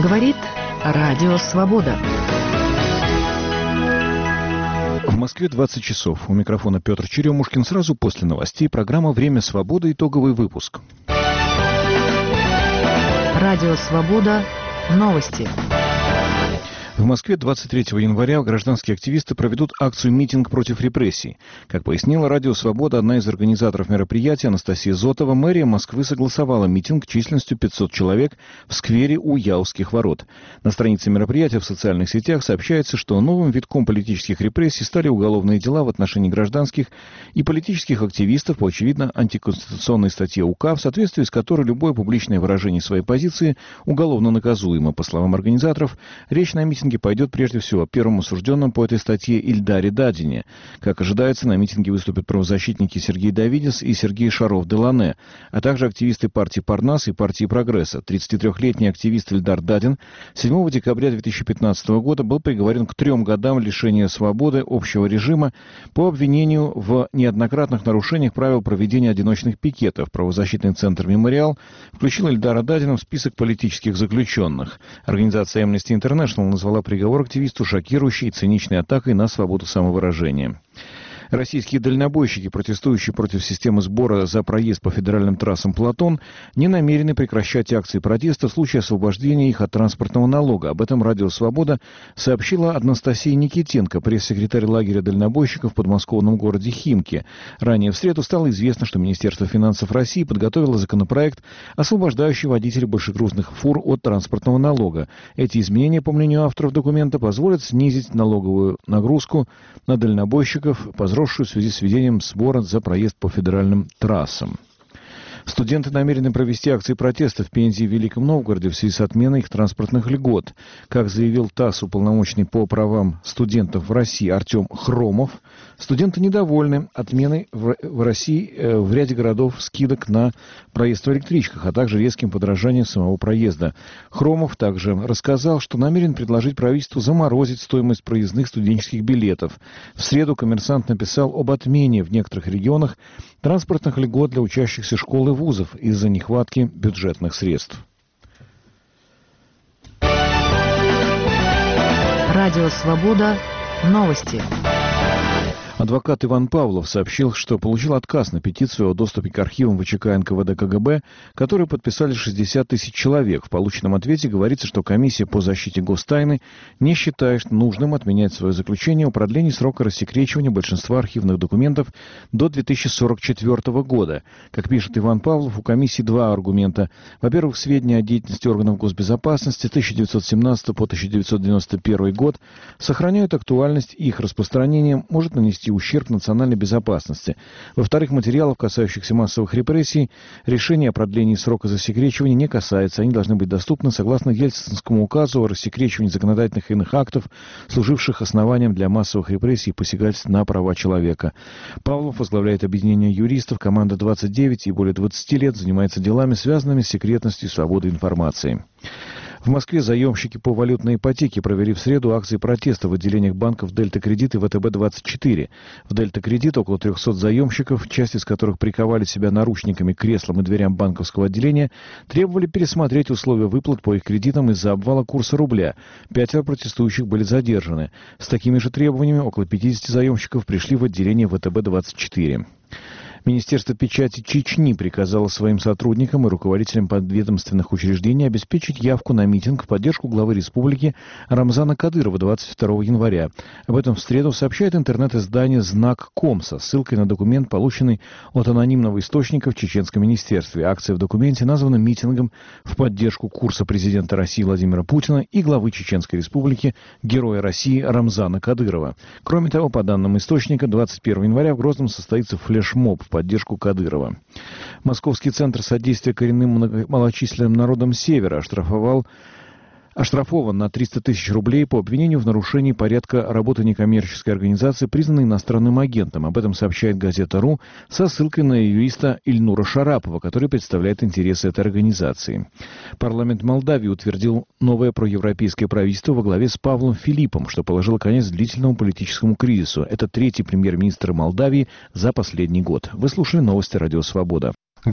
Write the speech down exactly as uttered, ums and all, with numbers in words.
Говорит Радио Свобода. В Москве двадцать часов. У микрофона Петр Черемушкин. Сразу после новостей программа «Время свободы». Итоговый выпуск. Радио Свобода. Новости. В Москве двадцать третьего января гражданские активисты проведут акцию-митинг против репрессий. Как пояснила Радио Свобода, одна из организаторов мероприятия, Анастасия Зотова, мэрия Москвы согласовала митинг численностью пятьсот человек в сквере у Яузских ворот. На странице мероприятия в социальных сетях сообщается, что новым витком политических репрессий стали уголовные дела в отношении гражданских и политических активистов по, очевидно, антиконституционной статье УК, в соответствии с которой любое публичное выражение своей позиции уголовно наказуемо. По словам организаторов, речь на митинге пойдет прежде всего о первом осужденном по этой статье Ильдаре Дадине. Как ожидается, на митинге выступят правозащитники Сергей Давидис и Сергей Шаров-Делане, а также активисты партии Парнас и партии Прогресса. тридцатитрёхлетний активист Ильдар Дадин седьмого декабря две тысячи пятнадцатого года был приговорен к трем годам лишения свободы общего режима по обвинению в неоднократных нарушениях правил проведения одиночных пикетов. Правозащитный центр «Мемориал» включил Ильдара Дадина в список политических заключенных. Организация Amnesty International назвала приговор активисту шокирующей и циничной атакой на свободу самовыражения. Российские дальнобойщики, протестующие против системы сбора за проезд по федеральным трассам «Платон», не намерены прекращать акции протеста в случае освобождения их от транспортного налога. Об этом Радио Свобода сообщила Анастасия Никитенко, пресс-секретарь лагеря дальнобойщиков в подмосковном городе Химки. Ранее в среду стало известно, что Министерство финансов России подготовило законопроект, освобождающий водителей большегрузных фур от транспортного налога. Эти изменения, по мнению авторов документа, позволят снизить налоговую нагрузку на дальнобойщиков, возросшую в связи с введением сбора за проезд по федеральным трассам. Студенты намерены провести акции протеста в Пензе и Великом Новгороде в связи с отменой их транспортных льгот. Как заявил ТАСС уполномоченный по правам студентов в России Артем Хромов, студенты недовольны отменой в России в ряде городов скидок на проезд в электричках, а также резким подорожанием самого проезда. Хромов также рассказал, что намерен предложить правительству заморозить стоимость проездных студенческих билетов. В среду «Коммерсант» написал об отмене в некоторых регионах транспортных льгот для учащихся школ и вузов из-за нехватки бюджетных средств. Радио Свобода. Новости. Адвокат Иван Павлов сообщил, что получил отказ на петицию о доступе к архивам ВЧК эн ка вэ дэ ка гэ бэ, которую подписали шестьдесят тысяч человек. В полученном ответе говорится, что комиссия по защите гостайны не считает нужным отменять свое заключение о продлении срока рассекречивания большинства архивных документов до две тысячи сорок четвёртого года. Как пишет Иван Павлов, у комиссии два аргумента. Во-первых, сведения о деятельности органов госбезопасности с тысяча девятьсот семнадцатого по тысяча девятьсот девяносто первый год сохраняют актуальность, и их распространение может нанести ущерб национальной безопасности. Во-вторых, материалов, касающихся массовых репрессий, решение о продлении срока засекречивания не касается. Они должны быть доступны согласно Ельцинскому указу о рассекречивании законодательных и иных актов, служивших основанием для массовых репрессий и посягательств на права человека. Павлов возглавляет объединение юристов, команда двадцать девять, и более двадцати лет занимается делами, связанными с секретностью и свободой информации. В Москве заемщики по валютной ипотеке провели в среду акции протеста в отделениях банков «Дельта Кредит» и вэ тэ бэ двадцать четыре. В «Дельта Кредит» около трехсот заемщиков, часть из которых приковали себя наручниками к креслам и дверям банковского отделения, требовали пересмотреть условия выплат по их кредитам из-за обвала курса рубля. Пятеро протестующих были задержаны. С такими же требованиями около пятидесяти заемщиков пришли в отделение вэ тэ бэ двадцать четыре. Министерство печати Чечни приказало своим сотрудникам и руководителям подведомственных учреждений обеспечить явку на митинг в поддержку главы республики Рамзана Кадырова двадцать второго января. Об этом в среду сообщает интернет-издание «Знак точка ком» со ссылкой на документ, полученный от анонимного источника в чеченском министерстве. Акция в документе названа митингом в поддержку курса президента России Владимира Путина и главы Чеченской республики, героя России Рамзана Кадырова. Кроме того, по данным источника, двадцать первого января в Грозном состоится флешмоб в поддержку Кадырова. Московский центр содействия коренным малочисленным народам Севера оштрафовал оштрафован на триста тысяч рублей по обвинению в нарушении порядка работы некоммерческой организации, признанной иностранным агентом. Об этом сообщает газета «Ру» со ссылкой на юриста Ильнура Шарапова, который представляет интересы этой организации. Парламент Молдавии утвердил новое проевропейское правительство во главе с Павлом Филиппом, что положило конец длительному политическому кризису. Это третий премьер-министр Молдавии за последний год. Вы слушали новости «Радио Свобода».